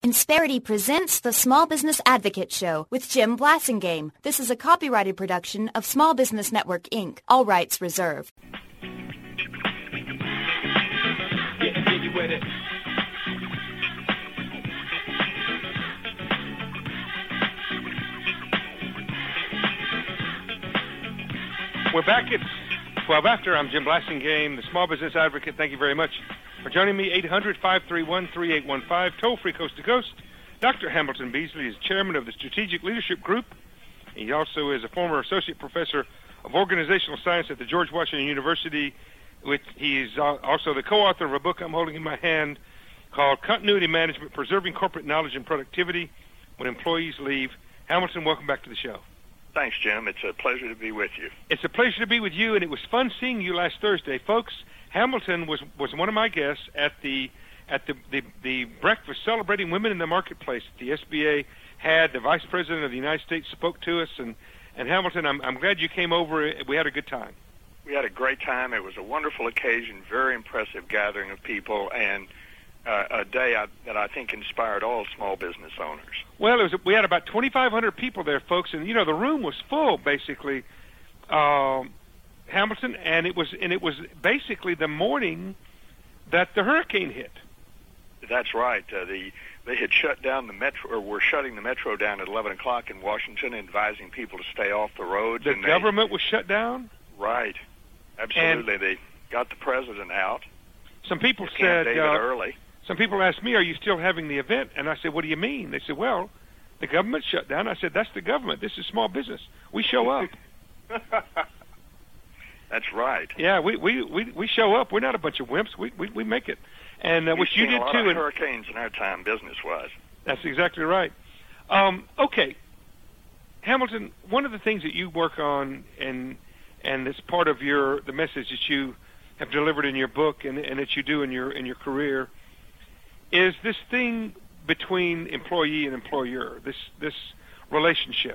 Insperity presents the Small Business Advocate Show with Jim Blasingame. This is a copyrighted production of Small Business Network, Inc. All rights reserved. We're back at 12 after. I'm Jim Blasingame, the Small Business Advocate. Thank you very much for joining me. 800-531-3815, toll-free coast to coast. Dr. Hamilton Beasley is chairman of the Strategic Leadership Group. He also is a former associate professor of organizational science at the George Washington University. He's also the co-author of a book I'm holding in my hand called Continuity Management, Preserving Corporate Knowledge and Productivity When Employees Leave. Hamilton, welcome back to the show. Thanks, Jim. It's a pleasure to be with you. It's a pleasure to be with you, and it was fun seeing you last Thursday. Folks, Hamilton was one of my guests at the breakfast celebrating women in the marketplace that the SBA had. The Vice President of the United States spoke to us, and Hamilton, I'm glad you came over. We had a good time. We had a great time. It was a wonderful occasion, very impressive gathering of people, and a day that I think inspired all small business owners. Well, we had about 2,500 people there, folks, and the room was full, basically, Hamilton, and it was basically the morning that the hurricane hit. That's right. They had shut down the metro, or were shutting the metro down at 11 o'clock in Washington, advising people to stay off the roads. The government was shut down? Right. Absolutely. And they got the president out. Some people said early. Some people asked me, "Are you still having the event?" And I said, "What do you mean?" They said, "Well, the government shut down." I said, "That's the government. This is small business. We show up." That's right. Yeah, we show up. We're not a bunch of wimps. We make it, and which you did a lot too. Of hurricanes in our time, business-wise. That's exactly right. Okay, Hamilton. One of the things that you work on, and it's part of the message that you have delivered in your book, and that you do in your career, is this thing between employee and employer. This relationship.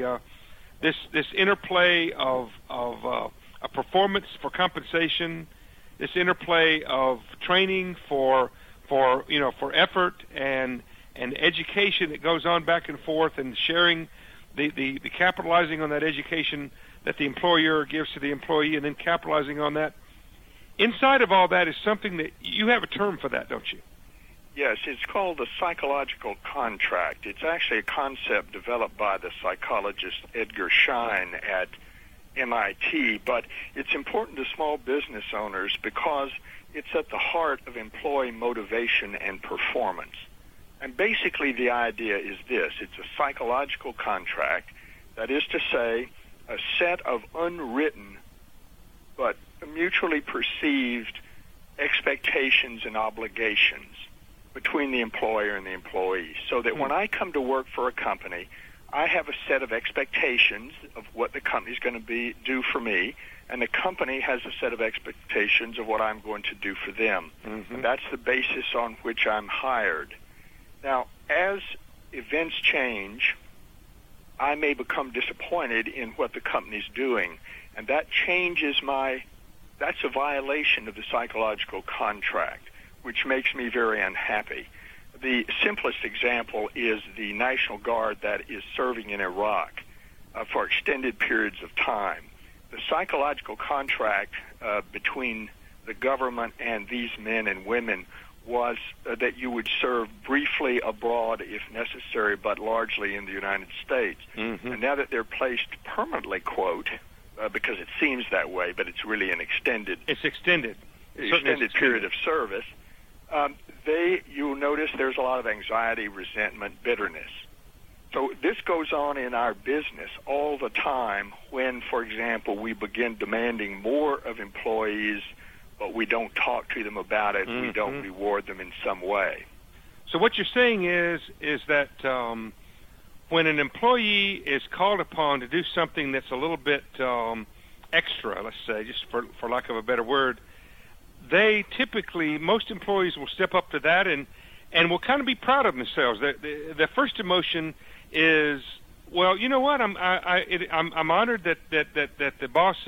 This interplay of a performance for compensation, this interplay of training for effort and education that goes on back and forth, and sharing the capitalizing on that education that the employer gives to the employee, and then capitalizing on that. Inside of all that is something that you have a term for that, don't you? Yes, it's called the psychological contract. It's actually a concept developed by the psychologist Edgar Schein at MIT, but it's important to small business owners because it's at the heart of employee motivation and performance. And basically the idea is this. It's a psychological contract, that is to say, a set of unwritten but mutually perceived expectations and obligations between the employer and the employee, so that when I come to work for a company, I have a set of expectations of what the company's going to do for me, and the company has a set of expectations of what I'm going to do for them. Mm-hmm. And that's the basis on which I'm hired. Now, as events change, I may become disappointed in what the company's doing, and that that's a violation of the psychological contract, which makes me very unhappy. The simplest example is the National Guard that is serving in Iraq for extended periods of time. The psychological contract between the government and these men and women was that you would serve briefly abroad if necessary, but largely in the United States. Mm-hmm. And now that they're placed permanently, quote, because it seems that way, but it's really an extended period of service, you'll notice there's a lot of anxiety, resentment, bitterness. So this goes on in our business all the time when, for example, we begin demanding more of employees, but we don't talk to them about it, we don't reward them in some way. So what you're saying is that when an employee is called upon to do something that's a little bit extra, let's say, just for lack of a better word, most employees will step up to that and will kind of be proud of themselves. The first emotion is, well, you know what? I'm honored that the boss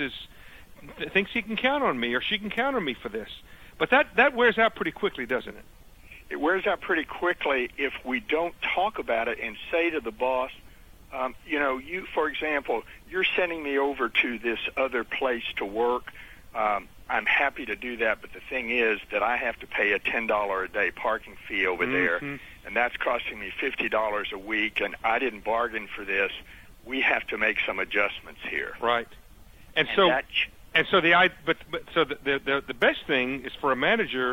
thinks he can count on me or she can count on me for this. But that wears out pretty quickly, doesn't it? It wears out pretty quickly if we don't talk about it and say to the boss, you, for example, you're sending me over to this other place to work. I'm happy to do that, but the thing is that I have to pay a $10 a day parking fee over there, and that's costing me $50 a week, and I didn't bargain for this. We have to make some adjustments here. Right. The best thing is for a manager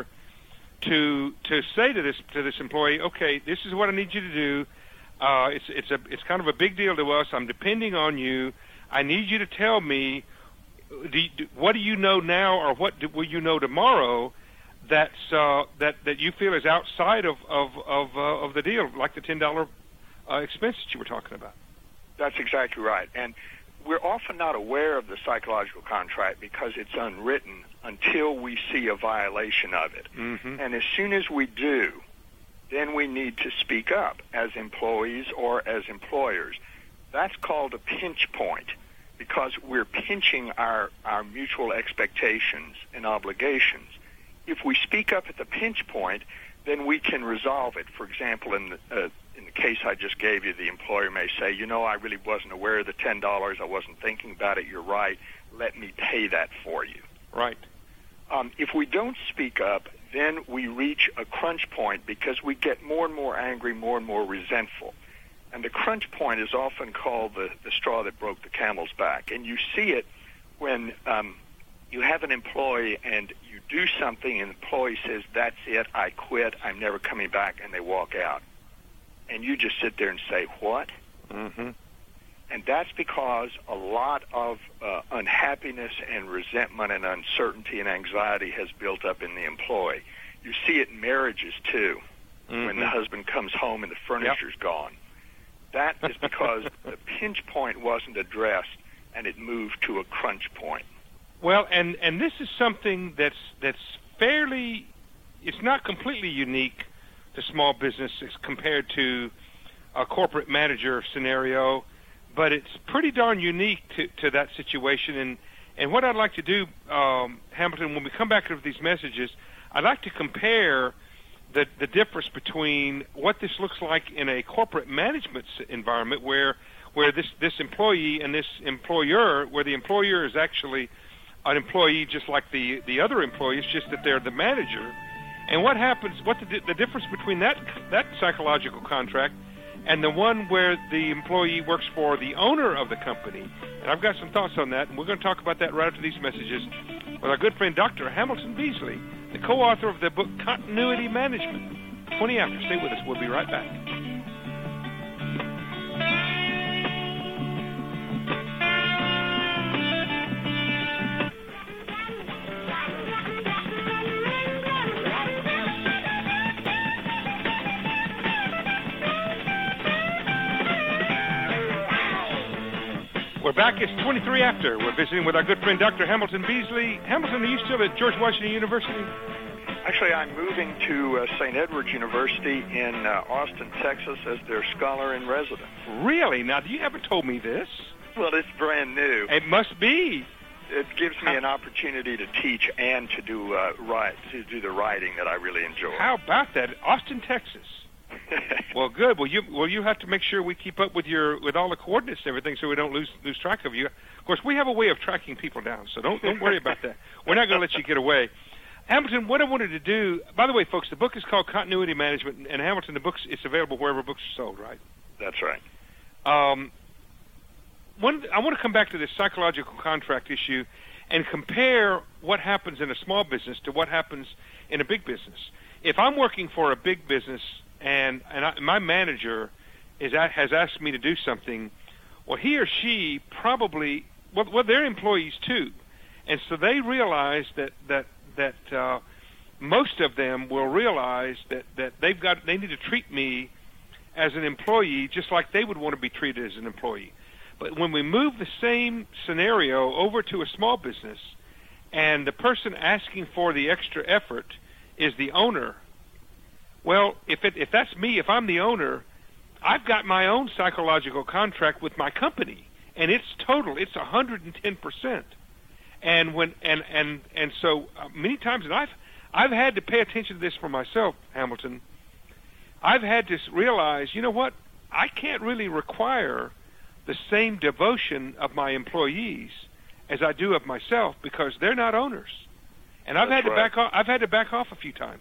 to say to this employee, okay, this is what I need you to do. It's kind of a big deal to us. I'm depending on you. I need you to tell me what do you know now, or what will you know tomorrow that you feel is outside of the deal, like the $10 expense that you were talking about. That's exactly right. And we're often not aware of the psychological contract because it's unwritten until we see a violation of it. Mm-hmm. And as soon as we do, then we need to speak up as employees or as employers. That's called a pinch point, because we're pinching our mutual expectations and obligations. If we speak up at the pinch point, then we can resolve it. For example, in the case I just gave you, the employer may say, I really wasn't aware of the $10. I wasn't thinking about it. You're right. Let me pay that for you. Right. If we don't speak up, then we reach a crunch point because we get more and more angry, more and more resentful. And the crunch point is often called the straw that broke the camel's back. And you see it when you have an employee and you do something and the employee says, that's it, I quit, I'm never coming back, and they walk out. And you just sit there and say, what? Mm-hmm. And that's because a lot of unhappiness and resentment and uncertainty and anxiety has built up in the employee. You see it in marriages, too, when the husband comes home and the furniture's gone. That is because the pinch point wasn't addressed, and it moved to a crunch point. Well, and this is something that's fairly, it's not completely unique to small business as compared to a corporate manager scenario, but it's pretty darn unique to that situation. And what I'd like to do, Hamilton, when we come back to these messages, I'd like to compare the difference between what this looks like in a corporate management environment where this employee and this employer, where the employer is actually an employee just like the other employees, just that they're the manager, and what happens, what the difference between that psychological contract and the one where the employee works for the owner of the company. And I've got some thoughts on that, and we're going to talk about that right after these messages with our good friend Dr. Hamilton Beasley, the co-author of the book Continuity Management. 20 after. Stay with us. We'll be right back. We're back. It's 23 after. We're visiting with our good friend Dr. Hamilton Beasley. Hamilton, are you still at George Washington University? Actually, I'm moving to St. Edward's University in Austin, Texas, as their scholar in residence. Really? Now, you haven't told me this. Well, it's brand new. It must be. It gives me an opportunity to teach and to do the writing that I really enjoy. How about that? Austin, Texas. Well, good. Well, you have to make sure we keep up with all the coordinates and everything, so we don't lose track of you. Of course, we have a way of tracking people down, so don't worry about that. We're not going to let you get away. Hamilton, what I wanted to do. By the way, folks, the book is called Continuity Management, and Hamilton, it's available wherever books are sold, right? That's right. I want to come back to this psychological contract issue and compare what happens in a small business to what happens in a big business. If I'm working for a big business and my manager has asked me to do something, well, he or she probably, well, they're employees too, and so they realize that most of them will realize that they need to treat me as an employee just like they would want to be treated as an employee. But when we move the same scenario over to a small business, and the person asking for the extra effort is the owner, well, if that's me, if I'm the owner, I've got my own psychological contract with my company, and it's total. It's 110%. And so many times, and I've had to pay attention to this for myself, Hamilton. I've had to realize, you know what? I can't really require the same devotion of my employees as I do of myself because they're not owners. And I've had to back off. I've had to back off a few times.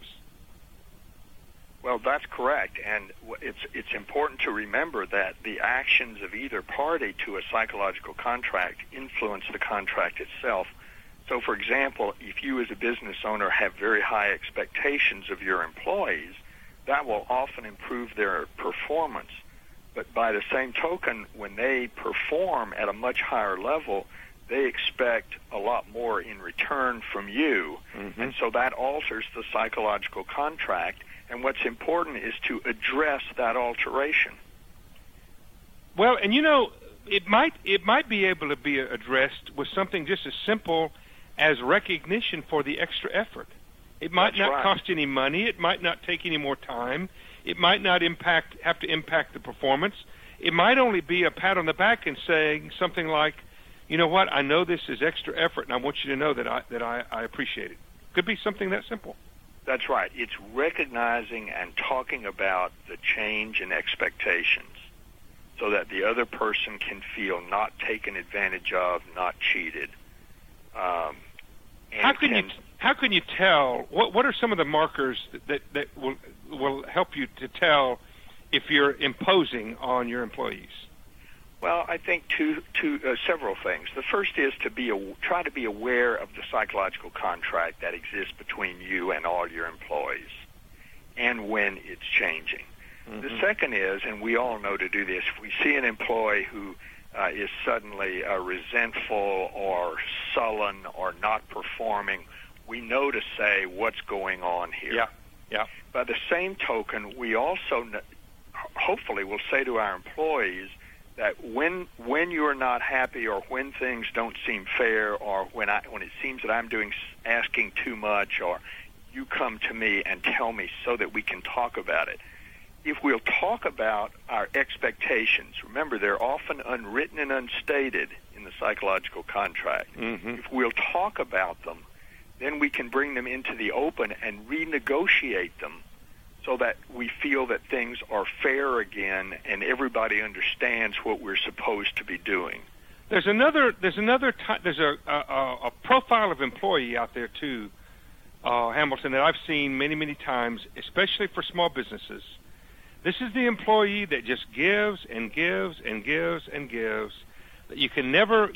Well, that's correct, and it's important to remember that the actions of either party to a psychological contract influence the contract itself. So, for example, if you as a business owner have very high expectations of your employees, that will often improve their performance. But by the same token, when they perform at a much higher level, they expect a lot more in return from you. Mm-hmm. And so that alters the psychological contract. And what's important is to address that alteration. Well, and you know, it might be able to be addressed with something just as simple as recognition for the extra effort. It might not cost any money. It might not take any more time. It might not have to impact the performance. It might only be a pat on the back and saying something like, you know what, I know this is extra effort, and I want you to know that I appreciate it. Could be something that simple. That's right. It's recognizing and talking about the change in expectations so that the other person can feel not taken advantage of, not cheated. How can you tell? What are some of the markers that will help you to tell if you're imposing on your employees? Well, I think several things. The first is to try to be aware of the psychological contract that exists between you and all your employees, and when it's changing. Mm-hmm. The second is, and we all know to do this, if we see an employee who is suddenly resentful or sullen or not performing, we know to say what's going on here. Yeah, yeah. By the same token, we also hopefully will say to our employees that when you're not happy or when things don't seem fair or when it seems that I'm asking too much, or you come to me and tell me so that we can talk about it. If we'll talk about our expectations, remember they're often unwritten and unstated in the psychological contract. Mm-hmm. If we'll talk about them, then we can bring them into the open and renegotiate them so that we feel that things are fair again and everybody understands what we're supposed to be doing. There's a profile of employee out there too, Hamilton, that I've seen many times, especially for small businesses. This is the employee that just gives and gives and gives and gives. That you can never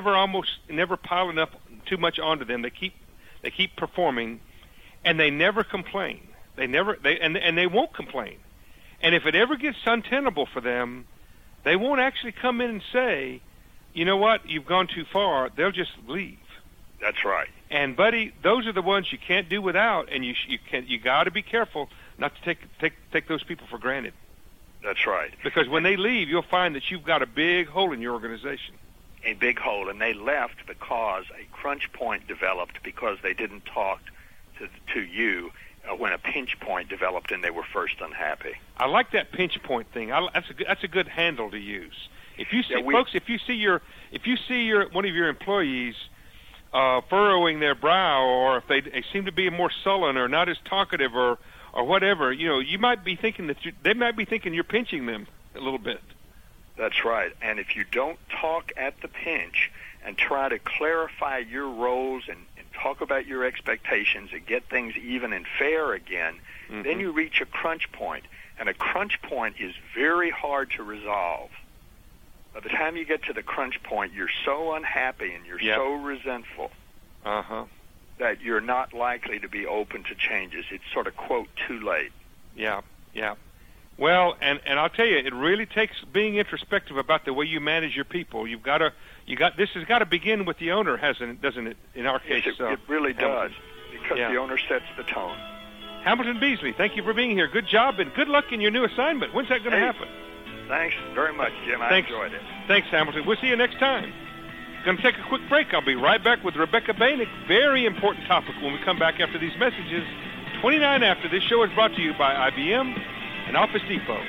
pile enough too much onto them. They keep performing, and they never complain. They won't complain. And if it ever gets untenable for them, they won't actually come in and say, you know what, you've gone too far. They'll just leave. That's right. And buddy, those are the ones you can't do without, and you got to be careful not to take those people for granted. That's right. Because when they leave, you'll find that you've got a big hole in your organization. A big hole, and they left because a crunch point developed because they didn't talk to you when a pinch point developed and they were first unhappy. I like that pinch point thing. That's a good handle to use. If you see if you see one of your employees furrowing their brow, or if they seem to be more sullen or not as talkative or whatever, you might be thinking they might be thinking you're pinching them a little bit. That's right. And if you don't talk at the pinch and try to clarify your roles and talk about your expectations and get things even and fair again, mm-hmm. then you reach a crunch point. And a crunch point is very hard to resolve. By the time you get to the crunch point, you're so unhappy and you're so resentful that you're not likely to be open to changes. It's sort of, quote, too late. Yeah. Well, and I'll tell you, it really takes being introspective about the way you manage your people. This has got to begin with the owner, doesn't it? In our case, yes, it really does, because the owner sets the tone. Hamilton Beasley, thank you for being here. Good job and good luck in your new assignment. When's that going to happen? Thanks very much, Jim. I enjoyed it. Thanks, Hamilton. We'll see you next time. Going to take a quick break. I'll be right back with Rebecca Bainick. Very important topic when we come back after these messages. 29 after. This show is brought to you by IBM and Office Depot.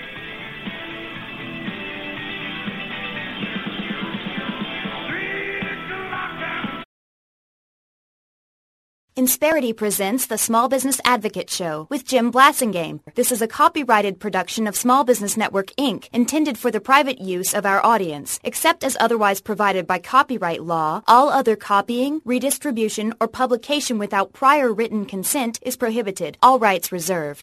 Insperity presents the Small Business Advocate Show with Jim Blasingame. This is a copyrighted production of Small Business Network, Inc., intended for the private use of our audience. Except as otherwise provided by copyright law, all other copying, redistribution, or publication without prior written consent is prohibited. All rights reserved.